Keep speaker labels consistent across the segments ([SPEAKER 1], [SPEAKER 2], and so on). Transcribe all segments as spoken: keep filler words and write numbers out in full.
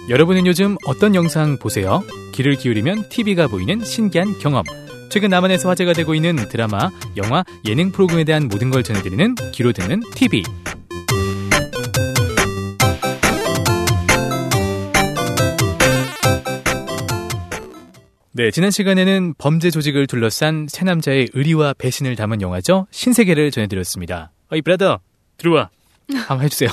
[SPEAKER 1] 여러분은 요즘 어떤 영상 보세요? 귀를 기울이면 티비가 보이는 신기한 경험. 최근 남한에서 화제가 되고 있는 드라마, 영화, 예능 프로그램에 대한 모든 걸 전해드리는 귀로 듣는 티비. 네, 지난 시간에는 범죄 조직을 둘러싼 세 남자의 의리와 배신을 담은 영화죠. 신세계를 전해드렸습니다. 어이 브라더 들어와. 한번 해주세요.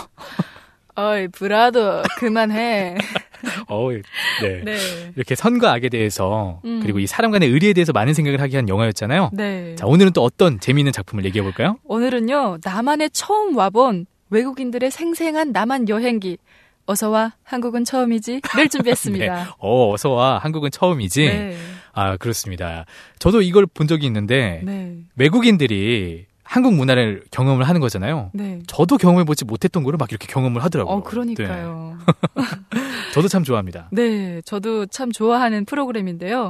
[SPEAKER 2] 어이 브라더 그만해.
[SPEAKER 1] 어이, 네.
[SPEAKER 2] 네.
[SPEAKER 1] 이렇게 선과 악에 대해서
[SPEAKER 2] 음.
[SPEAKER 1] 그리고 이 사람 간의 의리에 대해서 많은 생각을 하게 한 영화였잖아요.
[SPEAKER 2] 네.
[SPEAKER 1] 자, 오늘은 또 어떤 재미있는 작품을 얘기해 볼까요?
[SPEAKER 2] 오늘은요, 남한에 처음 와본 외국인들의 생생한 남한 여행기. 어서와 한국은 처음이지를 준비했습니다.
[SPEAKER 1] 네. 어, 어서와 한국은 처음이지.
[SPEAKER 2] 네.
[SPEAKER 1] 아, 그렇습니다. 저도 이걸 본 적이 있는데
[SPEAKER 2] 네.
[SPEAKER 1] 외국인들이 한국 문화를 경험을 하는 거잖아요.
[SPEAKER 2] 네.
[SPEAKER 1] 저도 경험해보지 못했던 거를 막 이렇게 경험을 하더라고요.
[SPEAKER 2] 어, 그러니까요.
[SPEAKER 1] 네. 저도 참 좋아합니다.
[SPEAKER 2] 네, 저도 참 좋아하는 프로그램인데요.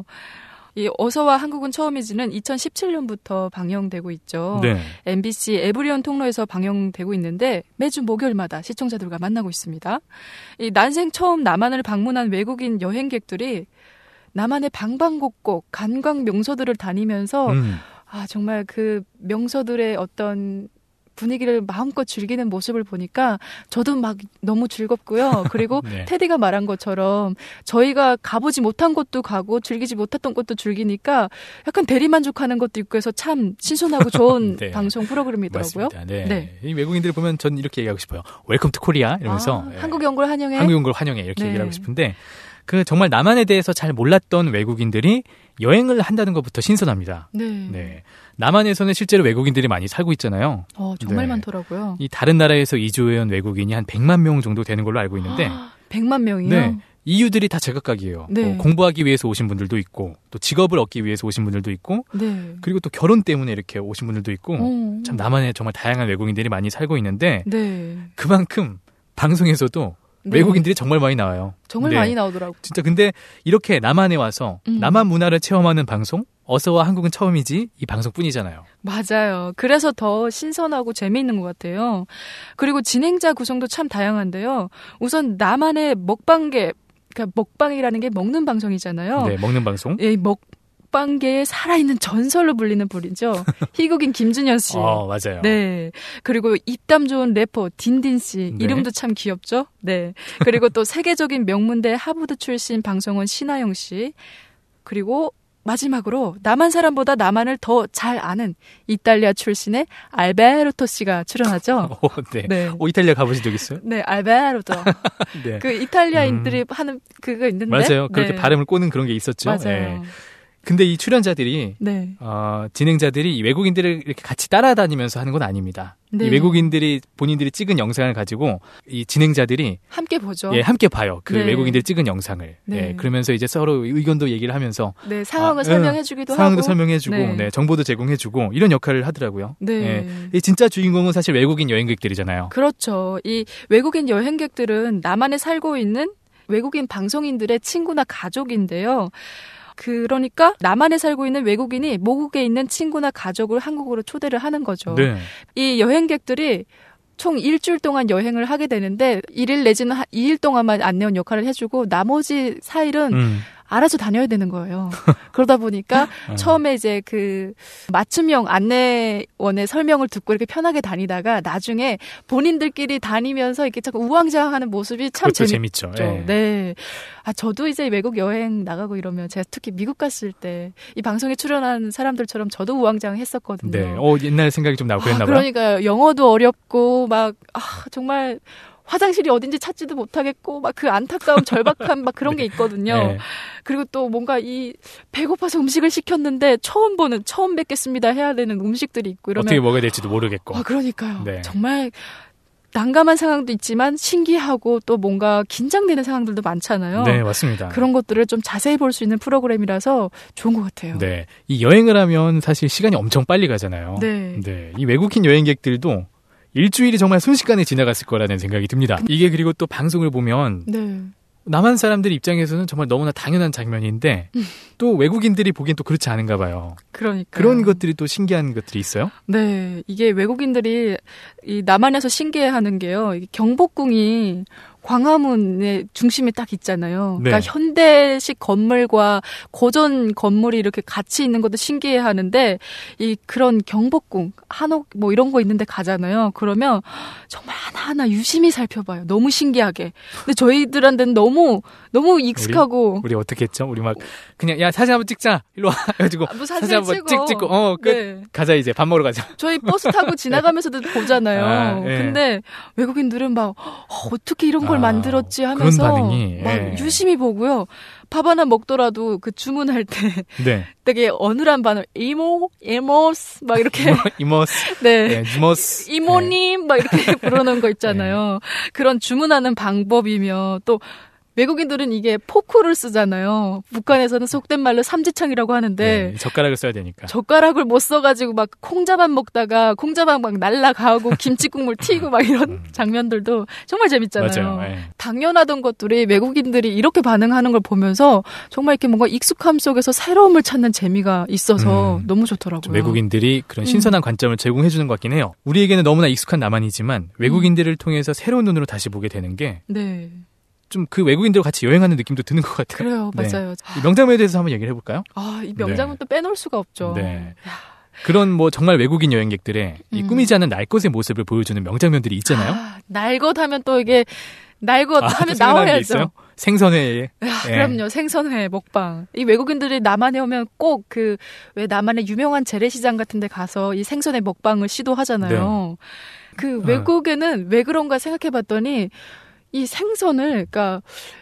[SPEAKER 2] 이 어서와 한국은 처음이지는 이천십칠 년부터 방영되고 있죠.
[SPEAKER 1] 네.
[SPEAKER 2] 엠비씨 에브리온 통로에서 방영되고 있는데 매주 목요일마다 시청자들과 만나고 있습니다. 이 난생 처음 남한을 방문한 외국인 여행객들이 남한의 방방곡곡 관광 명소들을 다니면서
[SPEAKER 1] 음.
[SPEAKER 2] 아 정말 그 명소들의 어떤 분위기를 마음껏 즐기는 모습을 보니까 저도 막 너무 즐겁고요. 그리고
[SPEAKER 1] 네.
[SPEAKER 2] 테디가 말한 것처럼 저희가 가보지 못한 곳도 가고 즐기지 못했던 곳도 즐기니까 약간 대리만족하는 것도 있고 해서 참 신선하고 좋은
[SPEAKER 1] 네.
[SPEAKER 2] 방송 프로그램이더라고요.
[SPEAKER 1] 맞습니다. 네.
[SPEAKER 2] 네.
[SPEAKER 1] 이 외국인들 보면 전 이렇게 얘기하고 싶어요. 웰컴 투 코리아 이러면서
[SPEAKER 2] 아,
[SPEAKER 1] 네.
[SPEAKER 2] 한국 연구를 환영해.
[SPEAKER 1] 한국 연구를 환영해 이렇게
[SPEAKER 2] 네.
[SPEAKER 1] 얘기를 하고 싶은데 그 정말 남한에 대해서 잘 몰랐던 외국인들이 여행을 한다는 것부터 신선합니다.
[SPEAKER 2] 네.
[SPEAKER 1] 네. 남한에서는 실제로 외국인들이 많이 살고 있잖아요.
[SPEAKER 2] 어, 정말
[SPEAKER 1] 네.
[SPEAKER 2] 많더라고요.
[SPEAKER 1] 이 다른 나라에서 이주해온 외국인이 한 백만 명 정도 되는 걸로 알고 있는데
[SPEAKER 2] 백만 명이요?
[SPEAKER 1] 네. 이유들이 다 제각각이에요.
[SPEAKER 2] 네.
[SPEAKER 1] 뭐 공부하기 위해서 오신 분들도 있고 또 직업을 얻기 위해서 오신 분들도 있고
[SPEAKER 2] 네.
[SPEAKER 1] 그리고 또 결혼 때문에 이렇게 오신 분들도 있고
[SPEAKER 2] 오.
[SPEAKER 1] 참 남한에 정말 다양한 외국인들이 많이 살고 있는데
[SPEAKER 2] 네.
[SPEAKER 1] 그만큼 방송에서도
[SPEAKER 2] 네.
[SPEAKER 1] 외국인들이 정말 많이 나와요.
[SPEAKER 2] 정말
[SPEAKER 1] 네.
[SPEAKER 2] 많이 나오더라고요.
[SPEAKER 1] 진짜 근데 이렇게 남한에 와서
[SPEAKER 2] 음.
[SPEAKER 1] 남한 문화를 체험하는 방송 어서와 한국은 처음이지 이 방송뿐이잖아요.
[SPEAKER 2] 맞아요. 그래서 더 신선하고 재미있는 것 같아요. 그리고 진행자 구성도 참 다양한데요. 우선 남한의 먹방계, 그러니까 먹방이라는 게 먹는 방송이잖아요.
[SPEAKER 1] 네, 먹는 방송.
[SPEAKER 2] 이 먹방계의 살아있는 전설로 불리는 분이죠. 희극인 김준현 씨.
[SPEAKER 1] 어, 맞아요.
[SPEAKER 2] 네. 그리고 입담 좋은 래퍼 딘딘 씨.
[SPEAKER 1] 네.
[SPEAKER 2] 이름도 참 귀엽죠? 네. 그리고 또 세계적인 명문대 하버드 출신 방송원 신하영 씨. 그리고 마지막으로 남한 사람보다 남한을 더 잘 아는 이탈리아 출신의 알베르토 씨가 출연하죠.
[SPEAKER 1] 오, 네.
[SPEAKER 2] 네.
[SPEAKER 1] 오, 이탈리아 가보신 적 있어요?
[SPEAKER 2] 네, 알베르토.
[SPEAKER 1] 네.
[SPEAKER 2] 그 이탈리아인들이
[SPEAKER 1] 음.
[SPEAKER 2] 하는 그거 있는데.
[SPEAKER 1] 맞아요. 그렇게
[SPEAKER 2] 네.
[SPEAKER 1] 발음을 꼬는 그런 게 있었죠.
[SPEAKER 2] 맞아요.
[SPEAKER 1] 네. 근데 이 출연자들이
[SPEAKER 2] 네.
[SPEAKER 1] 어, 진행자들이 이 외국인들을 이렇게 같이 따라다니면서 하는 건 아닙니다.
[SPEAKER 2] 네.
[SPEAKER 1] 이 외국인들이 본인들이 찍은 영상을 가지고 이 진행자들이
[SPEAKER 2] 함께 보죠.
[SPEAKER 1] 예, 함께 봐요. 그
[SPEAKER 2] 네.
[SPEAKER 1] 외국인들이 찍은 영상을.
[SPEAKER 2] 네.
[SPEAKER 1] 예, 그러면서 이제 서로 의견도 얘기를 하면서
[SPEAKER 2] 네, 상황을
[SPEAKER 1] 아,
[SPEAKER 2] 설명해주기도
[SPEAKER 1] 예, 상황도
[SPEAKER 2] 하고.
[SPEAKER 1] 설명해주고,
[SPEAKER 2] 네.
[SPEAKER 1] 네, 정보도 제공해주고 이런 역할을 하더라고요.
[SPEAKER 2] 네.
[SPEAKER 1] 예, 이 진짜 주인공은 사실 외국인 여행객들이잖아요.
[SPEAKER 2] 그렇죠. 이 외국인 여행객들은 남한에 살고 있는 외국인 방송인들의 친구나 가족인데요. 그러니까 남한에 살고 있는 외국인이 모국에 있는 친구나 가족을 한국으로 초대를 하는 거죠.
[SPEAKER 1] 네.
[SPEAKER 2] 이 여행객들이 총 일주일 동안 여행을 하게 되는데 일 일 내지는 이 일 동안만 안내원 역할을 해주고 나머지 사 일은
[SPEAKER 1] 음.
[SPEAKER 2] 알아서 다녀야 되는 거예요. 그러다 보니까
[SPEAKER 1] 어.
[SPEAKER 2] 처음에 이제 그 맞춤형 안내원의 설명을 듣고 이렇게 편하게 다니다가 나중에 본인들끼리 다니면서 이렇게 자꾸 우왕좌왕하는 모습이 참
[SPEAKER 1] 그것도
[SPEAKER 2] 재밌죠.
[SPEAKER 1] 재밌죠. 예.
[SPEAKER 2] 네. 아 저도 이제 외국 여행 나가고 이러면 제가 특히 미국 갔을 때 이 방송에 출연한 사람들처럼 저도 우왕좌왕 했었거든요.
[SPEAKER 1] 네. 어, 옛날 생각이 좀 나고
[SPEAKER 2] 아,
[SPEAKER 1] 그랬나 봐요.
[SPEAKER 2] 그러니까요. 영어도 어렵고 막 아, 정말 화장실이 어딘지 찾지도 못하겠고 막 그 안타까운 절박함 막 그런 게 있거든요.
[SPEAKER 1] 네.
[SPEAKER 2] 그리고 또 뭔가 이 배고파서 음식을 시켰는데 처음 보는 처음 뵙겠습니다 해야 되는 음식들이 있고 이러면
[SPEAKER 1] 어떻게 먹어야 될지도 모르겠고.
[SPEAKER 2] 아 그러니까요.
[SPEAKER 1] 네.
[SPEAKER 2] 정말 난감한 상황도 있지만 신기하고 또 뭔가 긴장되는 상황들도 많잖아요.
[SPEAKER 1] 네, 맞습니다.
[SPEAKER 2] 그런 것들을 좀 자세히 볼 수 있는 프로그램이라서 좋은 것 같아요.
[SPEAKER 1] 네. 이 여행을 하면 사실 시간이 엄청 빨리 가잖아요.
[SPEAKER 2] 네.
[SPEAKER 1] 네. 이 외국인 여행객들도 일주일이 정말 순식간에 지나갔을 거라는 생각이 듭니다. 이게 그리고 또 방송을 보면
[SPEAKER 2] 네.
[SPEAKER 1] 남한 사람들 입장에서는 정말 너무나 당연한 장면인데 또 외국인들이 보기엔 또 그렇지 않은가 봐요.
[SPEAKER 2] 그러니까
[SPEAKER 1] 그런 것들이 또 신기한 것들이 있어요.
[SPEAKER 2] 네, 이게 외국인들이 이 남한에서 신기해하는 게요. 이 경복궁이 광화문의 중심에 딱 있잖아요.
[SPEAKER 1] 네.
[SPEAKER 2] 그러니까 현대식 건물과 고전 건물이 이렇게 같이 있는 것도 신기해하는데 이 그런 경복궁, 한옥 뭐 이런 거 있는데 가잖아요. 그러면 정말 하나하나 유심히 살펴봐요. 너무 신기하게. 근데 저희들한테는 너무 너무 익숙하고
[SPEAKER 1] 우리, 우리 어떻게 했죠? 우리 막 그냥 야 사진 한번 찍자. 일로 와. 해가지고
[SPEAKER 2] 뭐 사진,
[SPEAKER 1] 사진 한번
[SPEAKER 2] 찍고.
[SPEAKER 1] 찍 찍고 어 끝.
[SPEAKER 2] 네.
[SPEAKER 1] 가자 이제 밥 먹으러 가자.
[SPEAKER 2] 저희 버스 타고 지나가면서도 보잖아요.
[SPEAKER 1] 아, 예.
[SPEAKER 2] 근데 외국인들은 막 어, 어떻게 이런 걸
[SPEAKER 1] 아,
[SPEAKER 2] 만들었지 하면서
[SPEAKER 1] 그런 반응이,
[SPEAKER 2] 막
[SPEAKER 1] 예.
[SPEAKER 2] 유심히 보고요. 밥 하나 먹더라도 그 주문할 때
[SPEAKER 1] 네.
[SPEAKER 2] 되게 어눌한 반응 이모, 이모스 막 이렇게
[SPEAKER 1] 이모스.
[SPEAKER 2] 네.
[SPEAKER 1] 네, 이모스.
[SPEAKER 2] 이모님 막 이렇게 부르는 거 있잖아요. 그런 주문하는 방법이며 또 외국인들은 이게 포크를 쓰잖아요. 북한에서는 속된 말로 삼지창이라고 하는데
[SPEAKER 1] 네, 젓가락을 써야 되니까.
[SPEAKER 2] 젓가락을 못 써가지고 막 콩자반 먹다가 콩자반 막 날라가고 김치국물 튀고 막 이런
[SPEAKER 1] 음.
[SPEAKER 2] 장면들도 정말 재밌잖아요.
[SPEAKER 1] 맞아요. 예.
[SPEAKER 2] 당연하던 것들이 외국인들이 이렇게 반응하는 걸 보면서 정말 이렇게 뭔가 익숙함 속에서 새로움을 찾는 재미가 있어서
[SPEAKER 1] 음.
[SPEAKER 2] 너무 좋더라고요.
[SPEAKER 1] 외국인들이 그런 신선한 음. 관점을 제공해 주는 것 같긴 해요. 우리에게는 너무나 익숙한 남한이지만 외국인들을 음. 통해서 새로운 눈으로 다시 보게 되는 게
[SPEAKER 2] 네.
[SPEAKER 1] 좀 그 외국인들과 같이 여행하는 느낌도 드는 것 같아요.
[SPEAKER 2] 그래요.
[SPEAKER 1] 네.
[SPEAKER 2] 맞아요.
[SPEAKER 1] 이 명장면에 대해서 한번 얘기를 해볼까요?
[SPEAKER 2] 아, 이 명장면 네. 또 빼놓을 수가 없죠.
[SPEAKER 1] 네. 그런 뭐 정말 외국인 여행객들의 이
[SPEAKER 2] 음.
[SPEAKER 1] 꾸미지 않은 날 것의 모습을 보여주는 명장면들이 있잖아요.
[SPEAKER 2] 아, 날 것 하면 또 이게 날 것
[SPEAKER 1] 아,
[SPEAKER 2] 하면 나와야죠.
[SPEAKER 1] 생선회.
[SPEAKER 2] 아,
[SPEAKER 1] 예.
[SPEAKER 2] 그럼요. 생선회 먹방. 이 외국인들이 남한에 오면 꼭 그 왜 남한의 유명한 재래시장 같은 데 가서 이 생선회 먹방을 시도하잖아요. 네. 그 외국에는 왜 그런가 생각해 봤더니 이 생선을 그러니까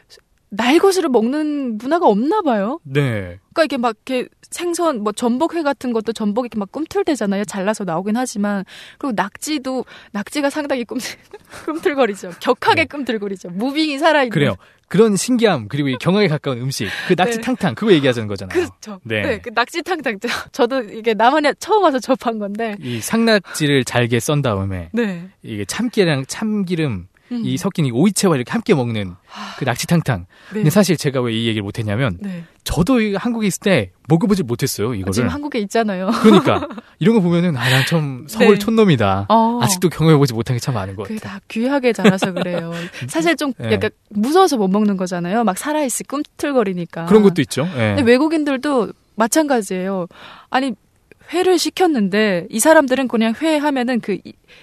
[SPEAKER 2] 날것으로 먹는 문화가 없나 봐요.
[SPEAKER 1] 네.
[SPEAKER 2] 그러니까 이게 막 이렇게 생선 뭐 전복회 같은 것도 전복이 이렇게 막 꿈틀대잖아요. 잘라서 나오긴 하지만 그리고 낙지도 낙지가 상당히 꿈틀, 꿈틀거리죠. 격하게 네. 꿈틀거리죠. 무빙이 살아있는.
[SPEAKER 1] 그래요. 그런 신기함 그리고 이 경악에 가까운 음식 그 낙지
[SPEAKER 2] 네.
[SPEAKER 1] 탕탕 그거 얘기하자는 거잖아요.
[SPEAKER 2] 그렇죠.
[SPEAKER 1] 네.
[SPEAKER 2] 네, 그 낙지 탕탕 저도 이게 남한에 처음 와서 접한 건데
[SPEAKER 1] 이 상낙지를 잘게 썬 다음에
[SPEAKER 2] 네.
[SPEAKER 1] 이게 참깨랑 참기름 음. 이 섞인 이 오이채와 이렇게 함께 먹는 그 낙지탕탕. 네. 근데 사실 제가 왜 이 얘기를 못했냐면 네. 저도 한국에 있을 때 먹어보질 못했어요. 이거를.
[SPEAKER 2] 지금 한국에 있잖아요.
[SPEAKER 1] 그러니까 이런 거 보면은 아, 난 좀 서울 네. 촌놈이다. 어. 아직도 경험해보지 못한 게 참 많은 것 같아요.
[SPEAKER 2] 그게 다 귀하게 자라서 그래요. 사실 좀 네. 약간 무서워서 못 먹는 거잖아요. 막 살아있을 꿈틀거리니까.
[SPEAKER 1] 그런 것도 있죠. 네.
[SPEAKER 2] 근데 외국인들도 마찬가지예요. 아니 회를 시켰는데 이 사람들은 그냥 회 하면은 그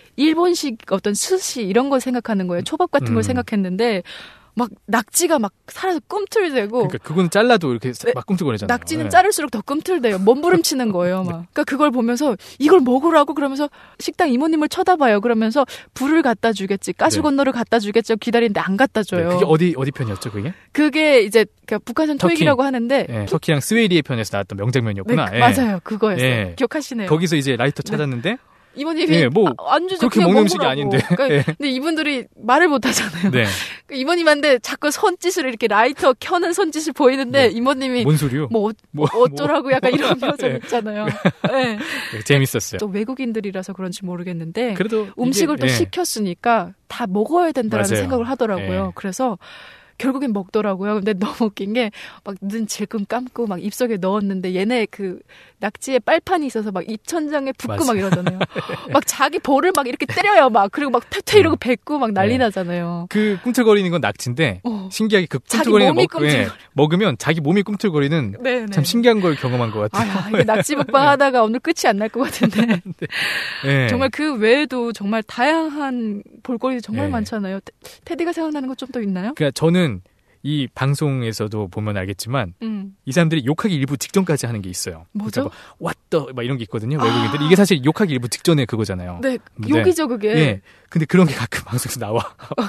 [SPEAKER 2] 일본식 어떤 스시 이런 걸 생각하는 거예요. 초밥 같은 걸 음. 생각했는데 막 낙지가 막 살아서 꿈틀대고.
[SPEAKER 1] 그러니까 그거는 잘라도 이렇게 네, 막 꿈틀거리잖아요.
[SPEAKER 2] 낙지는
[SPEAKER 1] 네.
[SPEAKER 2] 자를수록 더 꿈틀대요. 몸부림치는 거예요. 막. 그러니까 그걸 보면서 이걸 먹으라고 그러면서 식당 이모님을 쳐다봐요. 그러면서 불을 갖다 주겠지, 가스건너를 네. 갖다 주겠죠. 기다리는데 안 갖다 줘요.
[SPEAKER 1] 네, 그게 어디 어디 편이었죠, 그게?
[SPEAKER 2] 그게 이제 그러니까 북한산 토익이라고 하는데
[SPEAKER 1] 네, 터키랑 스웨이리의 편에서 나왔던 명장면이었구나.
[SPEAKER 2] 네, 네. 맞아요, 그거였어요. 네. 기억하시네요.
[SPEAKER 1] 거기서 이제 라이터 찾았는데.
[SPEAKER 2] 네. 이모님이
[SPEAKER 1] 네, 뭐
[SPEAKER 2] 아, 안 주죠.
[SPEAKER 1] 그렇게 먹는 음식이 아닌데.
[SPEAKER 2] 그러니까 네. 근데 이분들이 말을 못 하잖아요. 네. 이모님한테 자꾸 손짓을 이렇게 라이터 켜는 손짓을 보이는데 네. 이모님이
[SPEAKER 1] 뭔 소리요?
[SPEAKER 2] 뭐, 뭐 어쩌라고 약간 이런 표정
[SPEAKER 1] 네.
[SPEAKER 2] 있잖아요. 네.
[SPEAKER 1] 네, 재밌었어요.
[SPEAKER 2] 또 외국인들이라서 그런지 모르겠는데
[SPEAKER 1] 그래도
[SPEAKER 2] 음식을
[SPEAKER 1] 이게,
[SPEAKER 2] 또
[SPEAKER 1] 네.
[SPEAKER 2] 시켰으니까 다 먹어야 된다라는
[SPEAKER 1] 맞아요.
[SPEAKER 2] 생각을 하더라고요.
[SPEAKER 1] 네.
[SPEAKER 2] 그래서 결국엔 먹더라고요. 근데 너무 웃긴 게 막 눈 질끔 감고 막 입속에 넣었는데 얘네 그 낙지에 빨판이 있어서 막 입천장에 붓고 맞아. 막 이러잖아요. 막 자기 볼을 막 이렇게 때려요. 막 그리고 막 퇴퇴 이러고 뱉고 막 난리 네. 나잖아요.
[SPEAKER 1] 그 꿈틀거리는 건 낙지인데 어. 신기하게 그 꿈틀거리는 거 먹, 예, 먹으면 자기 몸이 꿈틀거리는 네네. 참 신기한 걸 경험한 것 같아요.
[SPEAKER 2] 아, 이게 낙지 먹방 하다가 오늘 끝이 안 날 것 같은데 네. 네. 정말 그 외에도 정말 다양한 볼거리 정말 네. 많잖아요. 테디가 생각나는 거 좀 더 있나요?
[SPEAKER 1] 그러니까 저는 이 방송에서도 보면 알겠지만 음. 이 사람들이 욕하기 일부 직전까지 하는 게 있어요.
[SPEAKER 2] 뭐죠?
[SPEAKER 1] 그러니까 뭐, What the 막 이런 게 있거든요. 아. 외국인들 이게 사실 욕하기 일부 직전에 그거잖아요.
[SPEAKER 2] 네, 욕이죠 그게.
[SPEAKER 1] 예. 근데 그런 게 가끔 방송에서 나와.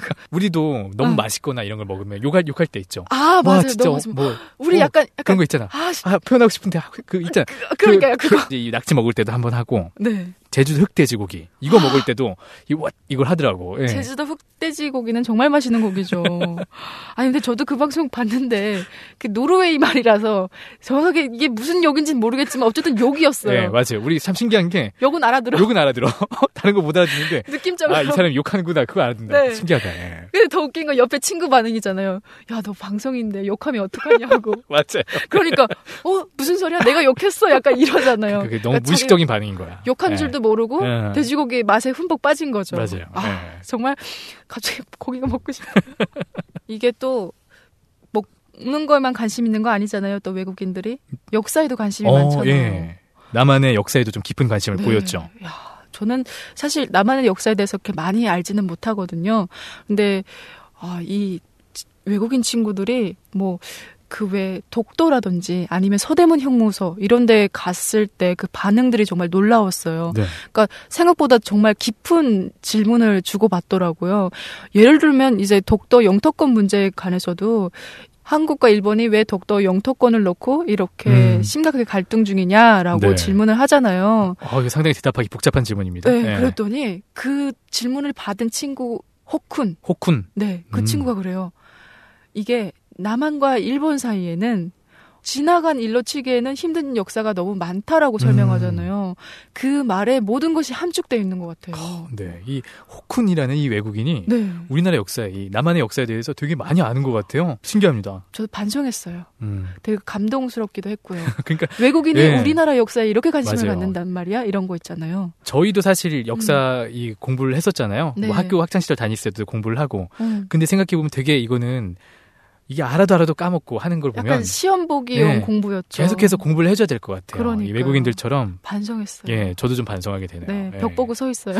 [SPEAKER 1] 우리도 너무 아. 맛있거나 이런 걸 먹으면 욕할 욕할 때 있죠.
[SPEAKER 2] 아 맞아요.
[SPEAKER 1] 와, 진짜
[SPEAKER 2] 너무
[SPEAKER 1] 뭐
[SPEAKER 2] 우리
[SPEAKER 1] 어,
[SPEAKER 2] 약간, 약간
[SPEAKER 1] 그런 거 있잖아. 아, 아 표현하고 싶은데 그 있잖아.
[SPEAKER 2] 그, 그러니까요.
[SPEAKER 1] 그,
[SPEAKER 2] 그거.
[SPEAKER 1] 그, 이 낙지 먹을 때도 한번 하고.
[SPEAKER 2] 네.
[SPEAKER 1] 제주도 흑돼지고기 이거 아. 먹을 때도 이 what 이걸 하더라고. 예.
[SPEAKER 2] 제주도 흑돼지고기는 정말 맛있는 고기죠. 아니 근데 저도 그 방송 봤는데 그 노르웨이 말이라서 정확하게 이게 무슨 욕인지는 모르겠지만 어쨌든 욕이었어요.
[SPEAKER 1] 네 맞아요. 우리 참 신기한 게
[SPEAKER 2] 욕은 알아들어.
[SPEAKER 1] 욕은 알아들어. 다른 거 못 알아듣는데
[SPEAKER 2] 느낌적으로
[SPEAKER 1] 아 이 사람이 욕하는구나 그거 알아듣는다.
[SPEAKER 2] 네.
[SPEAKER 1] 신기하다. 예.
[SPEAKER 2] 근데 더 웃긴 건 옆에 친구 반응이잖아요. 야, 너 방송인데 욕하면 어떡하냐고.
[SPEAKER 1] 맞아요.
[SPEAKER 2] 그러니까 어 무슨 소리야? 내가 욕했어. 약간 이러잖아요.
[SPEAKER 1] 그게 너무
[SPEAKER 2] 그러니까
[SPEAKER 1] 무의식적인 반응인 거야.
[SPEAKER 2] 욕한
[SPEAKER 1] 네.
[SPEAKER 2] 줄도 모르고
[SPEAKER 1] 네.
[SPEAKER 2] 돼지고기 맛에 흠뻑 빠진 거죠.
[SPEAKER 1] 맞아요.
[SPEAKER 2] 아,
[SPEAKER 1] 네.
[SPEAKER 2] 정말 갑자기 고기가 먹고 싶어요. 이게 또 먹는 거에만 관심 있는 거 아니잖아요. 또 외국인들이 역사에도 관심이
[SPEAKER 1] 어,
[SPEAKER 2] 많잖아요.
[SPEAKER 1] 예. 남한의 역사에도 좀 깊은 관심을
[SPEAKER 2] 네.
[SPEAKER 1] 보였죠.
[SPEAKER 2] 야, 저는 사실 남한의 역사에 대해서 그렇게 많이 알지는 못하거든요. 근데 아, 이 외국인 친구들이 뭐 그 외 독도라든지 아니면 서대문 형무소 이런 데 갔을 때 그 반응들이 정말 놀라웠어요.
[SPEAKER 1] 네.
[SPEAKER 2] 그러니까 생각보다 정말 깊은 질문을 주고받더라고요. 예를 들면 이제 독도 영토권 문제에 관해서도 한국과 일본이 왜 독도 영토권을 놓고 이렇게
[SPEAKER 1] 음.
[SPEAKER 2] 심각하게 갈등 중이냐라고
[SPEAKER 1] 네.
[SPEAKER 2] 질문을 하잖아요.
[SPEAKER 1] 어, 이게 상당히 대답하기 복잡한 질문입니다.
[SPEAKER 2] 네,
[SPEAKER 1] 네.
[SPEAKER 2] 그랬더니 그 질문을 받은 친구 호쿤,
[SPEAKER 1] 호쿤.
[SPEAKER 2] 네, 그
[SPEAKER 1] 음.
[SPEAKER 2] 친구가 그래요. 이게 남한과 일본 사이에는 지나간 일로 치기에는 힘든 역사가 너무 많다라고 설명하잖아요. 그 말에 모든 것이 함축되어 있는 것 같아요.
[SPEAKER 1] 네, 이 호쿤이라는 이 외국인이
[SPEAKER 2] 네,
[SPEAKER 1] 우리나라 역사에, 이 남한의 역사에 대해서 되게 많이 아는 것 같아요. 신기합니다.
[SPEAKER 2] 저도 반성했어요.
[SPEAKER 1] 음.
[SPEAKER 2] 되게 감동스럽기도 했고요.
[SPEAKER 1] 그러니까
[SPEAKER 2] 외국인이
[SPEAKER 1] 예.
[SPEAKER 2] 우리나라 역사에 이렇게 관심을
[SPEAKER 1] 맞아요.
[SPEAKER 2] 갖는단 말이야? 이런 거 있잖아요.
[SPEAKER 1] 저희도 사실 역사 이 공부를 했었잖아요.
[SPEAKER 2] 네.
[SPEAKER 1] 뭐 학교 학창 시절 다닐 때도 공부를 하고.
[SPEAKER 2] 음.
[SPEAKER 1] 근데 생각해 보면 되게 이거는 이게 알아도 알아도 까먹고 하는 걸 보면
[SPEAKER 2] 약간 시험 보기용
[SPEAKER 1] 네.
[SPEAKER 2] 공부였죠.
[SPEAKER 1] 계속해서 공부를 해줘야 될 것 같아요. 이
[SPEAKER 2] 그러니까요.
[SPEAKER 1] 외국인들처럼.
[SPEAKER 2] 반성했어요.
[SPEAKER 1] 예, 저도 좀 반성하게 되네요.
[SPEAKER 2] 네,
[SPEAKER 1] 예.
[SPEAKER 2] 벽 보고 서 있어요.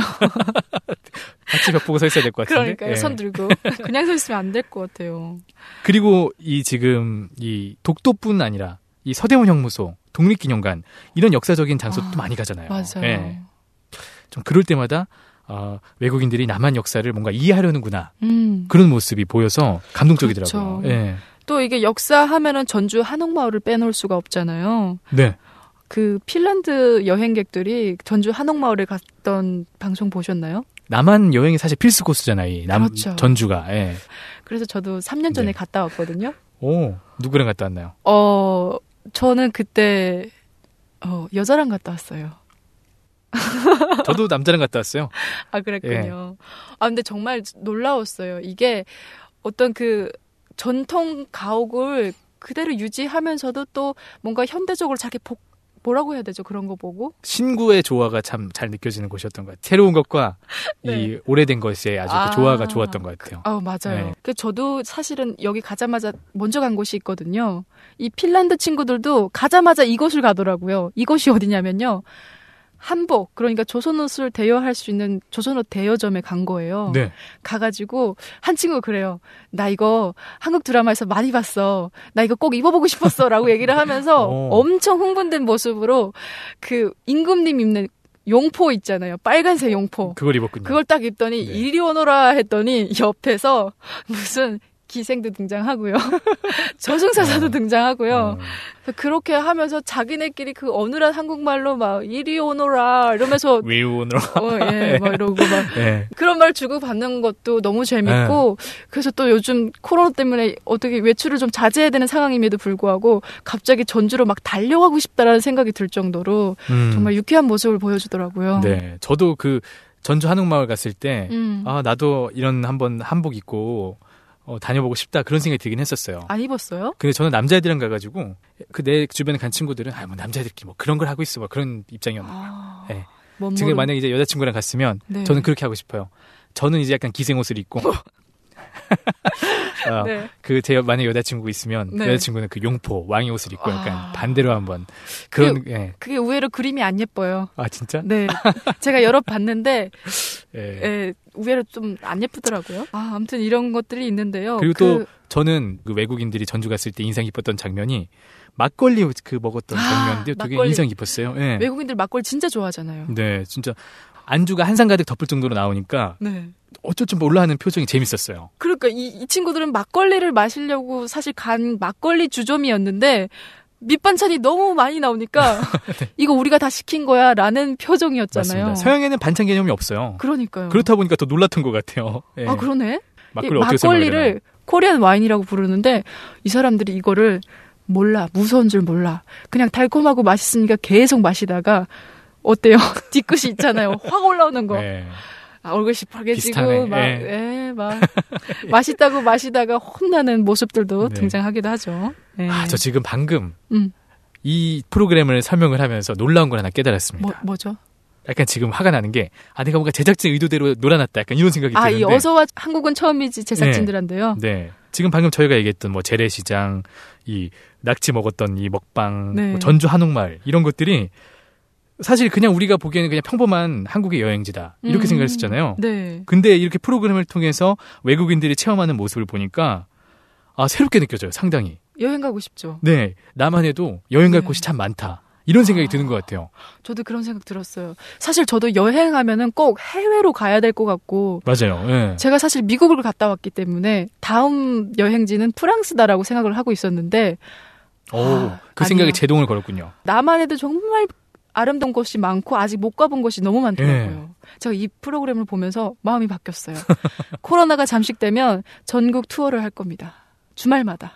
[SPEAKER 1] 같이 벽 보고 서 있어야 될 것 같은데.
[SPEAKER 2] 그러니까요.
[SPEAKER 1] 예.
[SPEAKER 2] 손 들고. 그냥 서 있으면 안 될 것 같아요.
[SPEAKER 1] 그리고 이 지금 이 독도뿐 아니라 이 서대문 형무소, 독립기념관 이런 역사적인 장소도
[SPEAKER 2] 아,
[SPEAKER 1] 많이 가잖아요.
[SPEAKER 2] 맞아요.
[SPEAKER 1] 예. 좀 그럴 때마다 어, 외국인들이 남한 역사를 뭔가 이해하려는구나
[SPEAKER 2] 음.
[SPEAKER 1] 그런 모습이 보여서 감동적이더라고요.
[SPEAKER 2] 그렇죠.
[SPEAKER 1] 예.
[SPEAKER 2] 또 이게 역사 하면은 전주 한옥마을을 빼놓을 수가 없잖아요.
[SPEAKER 1] 네.
[SPEAKER 2] 그 핀란드 여행객들이 전주 한옥마을에 갔던 방송 보셨나요?
[SPEAKER 1] 남한 여행이 사실 필수 코스잖아요. 이 남,
[SPEAKER 2] 그렇죠.
[SPEAKER 1] 전주가. 예.
[SPEAKER 2] 그래서 저도 삼 년 전에
[SPEAKER 1] 네.
[SPEAKER 2] 갔다 왔거든요.
[SPEAKER 1] 오, 누구랑 갔다 왔나요?
[SPEAKER 2] 어, 저는 그때 어, 여자랑 갔다 왔어요.
[SPEAKER 1] 저도 남자랑 갔다 왔어요.
[SPEAKER 2] 아, 그랬군요. 아, 근데 정말 놀라웠어요. 이게 어떤 그 전통 가옥을 그대로 유지하면서도 또 뭔가 현대적으로 자기 복, 뭐라고 해야 되죠? 그런 거 보고.
[SPEAKER 1] 신구의 조화가 참 잘 느껴지는 곳이었던 것 같아요. 새로운 것과
[SPEAKER 2] 네.
[SPEAKER 1] 이 오래된 것의 아주
[SPEAKER 2] 아.
[SPEAKER 1] 그 조화가 좋았던 것 같아요.
[SPEAKER 2] 아, 맞아요.
[SPEAKER 1] 네.
[SPEAKER 2] 그 저도 사실은 여기 가자마자 먼저 간 곳이 있거든요. 이 핀란드 친구들도 가자마자 이곳을 가더라고요. 이곳이 어디냐면요. 한복, 그러니까 조선옷을 대여할 수 있는 조선옷 대여점에 간 거예요.
[SPEAKER 1] 네.
[SPEAKER 2] 가가지고 한 친구가 그래요. 나 이거 한국 드라마에서 많이 봤어. 나 이거 꼭 입어보고 싶었어. 라고 얘기를 하면서
[SPEAKER 1] 오.
[SPEAKER 2] 엄청 흥분된 모습으로 그 임금님 입는 용포 있잖아요. 빨간색 용포.
[SPEAKER 1] 그걸 입었군요.
[SPEAKER 2] 그걸 딱 입더니
[SPEAKER 1] 네.
[SPEAKER 2] 이리 오너라 했더니 옆에서 무슨 기생도 등장하고요. 저승사자도
[SPEAKER 1] 어.
[SPEAKER 2] 등장하고요.
[SPEAKER 1] 어.
[SPEAKER 2] 그래서 그렇게 하면서 자기네끼리 그 어눌한 한국말로 막 이리 오너라 이러면서
[SPEAKER 1] 위운으로.
[SPEAKER 2] 어, 예, 막 이러고 막
[SPEAKER 1] 네.
[SPEAKER 2] 그런 말 주고 받는 것도 너무 재밌고 그래서 또 요즘 코로나 때문에 어떻게 외출을 좀 자제해야 되는 상황임에도 불구하고 갑자기 전주로 막 달려가고 싶다라는 생각이 들 정도로
[SPEAKER 1] 음.
[SPEAKER 2] 정말 유쾌한 모습을 보여주더라고요.
[SPEAKER 1] 네. 저도 그 전주 한옥마을 갔을 때,
[SPEAKER 2] 음.
[SPEAKER 1] 아, 나도 이런 한번 한복 입고, 어, 다녀보고 싶다. 그런 생각이 들긴 했었어요.
[SPEAKER 2] 안 입었어요?
[SPEAKER 1] 근데 저는 남자애들이랑 가가지고, 그 내 주변에 간 친구들은, 아, 뭐 남자애들끼리 뭐 그런 걸 하고 있어. 뭐 그런 입장이었나.
[SPEAKER 2] 아,
[SPEAKER 1] 네.
[SPEAKER 2] 멋모르-
[SPEAKER 1] 지금 만약에 이제 여자친구랑 갔으면,
[SPEAKER 2] 네.
[SPEAKER 1] 저는 그렇게 하고 싶어요. 저는 이제 약간 기생옷을 입고, 어,
[SPEAKER 2] 네.
[SPEAKER 1] 그 제 만약 여자친구 있으면
[SPEAKER 2] 네.
[SPEAKER 1] 여자친구는 그 용포 왕의 옷을 입고 약간
[SPEAKER 2] 아.
[SPEAKER 1] 반대로 한번 그런 예.
[SPEAKER 2] 그게 의외로 그림이 안 예뻐요.
[SPEAKER 1] 아 진짜?
[SPEAKER 2] 네. 제가 여러 봤는데,
[SPEAKER 1] 예.
[SPEAKER 2] 예, 의외로 좀 안 예쁘더라고요. 아, 아무튼 이런 것들이 있는데요.
[SPEAKER 1] 그리고
[SPEAKER 2] 그,
[SPEAKER 1] 또 저는 그 외국인들이 전주 갔을 때 인상 깊었던 장면이 막걸리 그 먹었던
[SPEAKER 2] 아,
[SPEAKER 1] 장면인데 되게
[SPEAKER 2] 막걸리.
[SPEAKER 1] 인상 깊었어요. 예.
[SPEAKER 2] 외국인들 막걸리 진짜 좋아하잖아요.
[SPEAKER 1] 네, 진짜 안주가 한 상 가득 덮을 정도로 나오니까
[SPEAKER 2] 네.
[SPEAKER 1] 어쩔 줄 몰라 하는 표정이 재밌었어요.
[SPEAKER 2] 그러니까 이, 이 친구들은 막걸리를 마시려고 사실 간 막걸리 주점이었는데 밑반찬이 너무 많이 나오니까
[SPEAKER 1] 네.
[SPEAKER 2] 이거 우리가 다 시킨 거야 라는 표정이었잖아요.
[SPEAKER 1] 맞습니다. 서양에는 반찬 개념이 없어요.
[SPEAKER 2] 그러니까요.
[SPEAKER 1] 그렇다 보니까 더 놀랐던 것 같아요. 예.
[SPEAKER 2] 아, 그러네.
[SPEAKER 1] 막걸리
[SPEAKER 2] 이
[SPEAKER 1] 어떻게 설명해야 되나?
[SPEAKER 2] 막걸리를 코리안 와인이라고 부르는데 이 사람들이 이거를 몰라. 무서운 줄 몰라. 그냥 달콤하고 맛있으니까 계속 마시다가 어때요? 뒤끝이 있잖아요. 확 올라오는 거.
[SPEAKER 1] 네.
[SPEAKER 2] 아, 얼굴 시퍼개지고
[SPEAKER 1] 비슷하네.
[SPEAKER 2] 막,
[SPEAKER 1] 예.
[SPEAKER 2] 예, 막 맛있다고 마시다가 혼나는 모습들도
[SPEAKER 1] 네.
[SPEAKER 2] 등장하기도 하죠. 예.
[SPEAKER 1] 아, 저 지금 방금
[SPEAKER 2] 음,
[SPEAKER 1] 이 프로그램을 설명을 하면서 놀라운 걸 하나 깨달았습니다.
[SPEAKER 2] 뭐, 뭐죠?
[SPEAKER 1] 약간 지금 화가 나는 게, 아, 내가 뭔가 제작진 의도대로 놀아놨다. 약간 이런 생각이
[SPEAKER 2] 아,
[SPEAKER 1] 드는데.
[SPEAKER 2] 이 어서와 한국은 처음이지 제작진들한테요.
[SPEAKER 1] 네. 지금 방금 저희가 얘기했던 뭐 재래시장, 이 낙지 먹었던 이 먹방,
[SPEAKER 2] 네.
[SPEAKER 1] 뭐 전주 한옥마을 이런 것들이 사실 그냥 우리가 보기에는 그냥 평범한 한국의 여행지다. 이렇게
[SPEAKER 2] 음,
[SPEAKER 1] 생각했었잖아요.
[SPEAKER 2] 네.
[SPEAKER 1] 근데 이렇게 프로그램을 통해서 외국인들이 체험하는 모습을 보니까 아, 새롭게 느껴져요. 상당히.
[SPEAKER 2] 여행 가고 싶죠.
[SPEAKER 1] 네. 남한에도 여행 갈
[SPEAKER 2] 네.
[SPEAKER 1] 곳이 참 많다. 이런 생각이
[SPEAKER 2] 아.
[SPEAKER 1] 드는 것 같아요.
[SPEAKER 2] 저도 그런 생각 들었어요. 사실 저도 여행하면은 꼭 해외로 가야 될 것 같고,
[SPEAKER 1] 맞아요. 예.
[SPEAKER 2] 제가 사실 미국을 갔다 왔기 때문에 다음 여행지는 프랑스다라고 생각을 하고 있었는데,
[SPEAKER 1] 오,
[SPEAKER 2] 아,
[SPEAKER 1] 그 생각에
[SPEAKER 2] 아니요.
[SPEAKER 1] 제동을 걸었군요.
[SPEAKER 2] 남한에도 정말 아름다운 곳이 많고 아직 못 가본 곳이 너무 많더라고요.
[SPEAKER 1] 예.
[SPEAKER 2] 제가 이 프로그램을 보면서 마음이 바뀌었어요. 코로나가 잠식되면 전국 투어를 할 겁니다. 주말마다.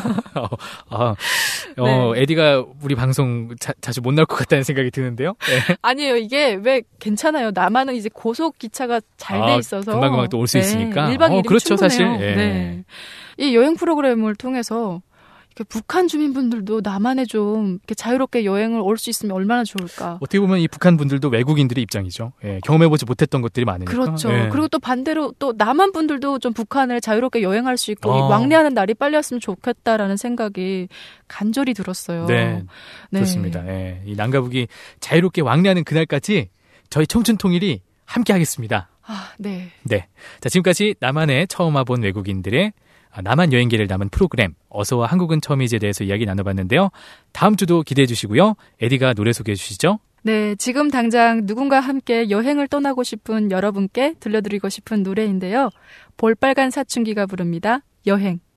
[SPEAKER 1] 아, 어,
[SPEAKER 2] 네.
[SPEAKER 1] 에디가 우리 방송 자, 자주 못 나올 것 같다는 생각이 드는데요. 네.
[SPEAKER 2] 아니에요. 이게 왜 괜찮아요. 남한은 이제 고속 기차가 잘 돼
[SPEAKER 1] 아,
[SPEAKER 2] 있어서
[SPEAKER 1] 금방금방 또 올 수 있으니까.
[SPEAKER 2] 일 박 이
[SPEAKER 1] 어,
[SPEAKER 2] 일이면
[SPEAKER 1] 그렇죠,
[SPEAKER 2] 충분해요.
[SPEAKER 1] 사실. 예.
[SPEAKER 2] 네. 이 여행 프로그램을 통해서 이렇게 북한 주민분들도 남한에 좀 이렇게 자유롭게 여행을 올 수 있으면 얼마나 좋을까.
[SPEAKER 1] 어떻게 보면 이 북한 분들도 외국인들의 입장이죠. 예, 경험해보지 못했던 것들이 많으니까.
[SPEAKER 2] 그렇죠.
[SPEAKER 1] 예.
[SPEAKER 2] 그리고 또 반대로 또 남한 분들도 좀 북한을 자유롭게 여행할 수 있고
[SPEAKER 1] 어.
[SPEAKER 2] 이 왕래하는 날이 빨리 왔으면 좋겠다라는 생각이 간절히 들었어요.
[SPEAKER 1] 네,
[SPEAKER 2] 네.
[SPEAKER 1] 그렇습니다. 예, 이 남가북이 자유롭게 왕래하는 그날까지 저희 청춘통일이 함께 하겠습니다.
[SPEAKER 2] 아, 네.
[SPEAKER 1] 네. 자, 지금까지 남한에 처음 와본 외국인들의 남한 여행기를 담은 프로그램 어서와 한국은 처음이지에 대해서 이야기 나눠봤는데요. 다음 주도 기대해 주시고요. 에디가 노래 소개해 주시죠.
[SPEAKER 2] 네, 지금 당장 누군가 함께 여행을 떠나고 싶은 여러분께 들려드리고 싶은 노래인데요. 볼빨간 사춘기가 부릅니다. 여행.